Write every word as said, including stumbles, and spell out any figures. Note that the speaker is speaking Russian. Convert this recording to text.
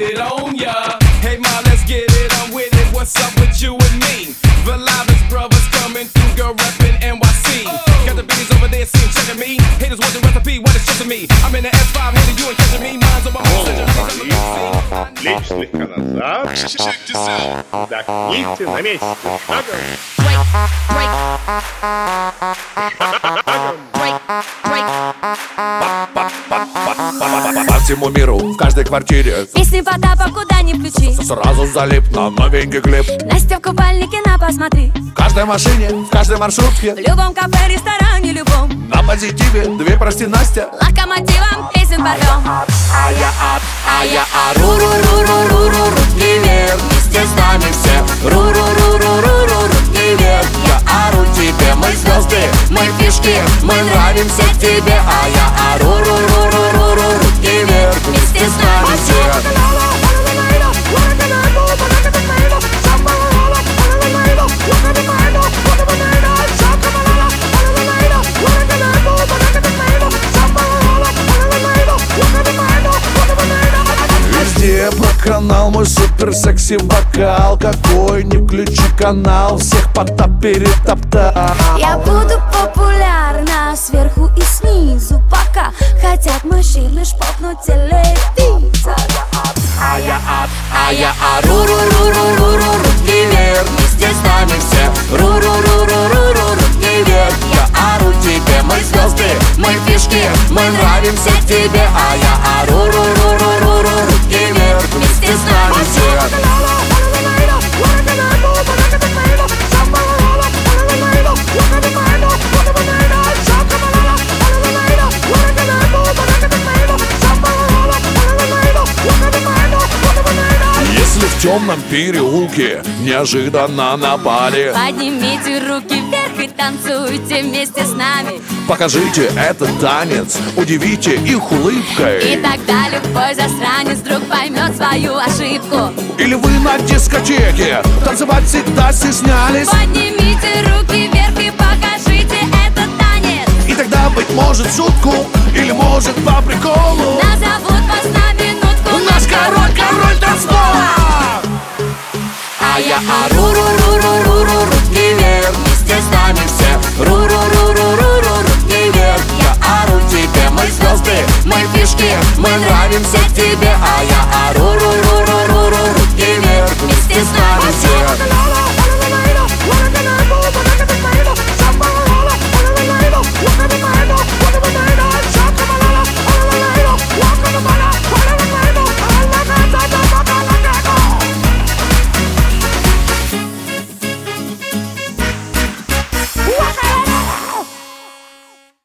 it on ya. Hey ma, let's get it on with it. What's up with you and me? The livest brothers coming through, girl reppin' N Y C. Got the bitches over there seeing checking me. Haters want the recipe, what is stressing me? I'm in the S five, hater, you ain't catching me. Mine's on my own. Плечи слегка назад. Вдохните на месте. Шагом. По всему миру, в каждой квартире песни Потапа куда ни включи, сразу залип на новенький клип. Настя в купальнике, на посмотри. В каждой машине, в каждой маршрутке, В любом кафе, ресторане, любом на позитиве, две прости, Настя. локомотивом песен порвем. А я а, а я а, ру-ру-ру-ру-ру-ру, руки вверх, вместе с нами все. Ру-ру-ру-ру-ру-ру, руки вверх, я ору тебе. Мы звезды, мы фишки, мы нравимся тебе. А я а, ру-ру-ру-ру-ру-ру, руки вверх, вместе с нами все. Везде по канал мой супер секси вокал. Какой не включи канал, всех Потап перетоптал. Я буду популярна сверху и снизу, пока хотят мужчин лишь попнуть телевизор. А я а, а я а, ру-ру-ру-ру-ру-ру, руки вверх, вместе с нами все. Ру-ру-ру-ру-ру-ру, руки вверх, я ору тебе. Мы звезды, мы фишки, мы нравимся тебе. А я а, ру-ру-ру-ру-ру-ру, руки вверх, вместе с нами все. Если в темном переулке неожиданно напали, Поднимите руки вверх и танцуйте вместе с нами. покажите этот танец, удивите их улыбкой. И тогда любой засранец вдруг поймет свою ошибку. Или вы на дискотеке танцевать всегда стеснялись, Поднимите руки вверх и покажите этот танец. и тогда, быть может, в шутку, или может по приколу, Назовут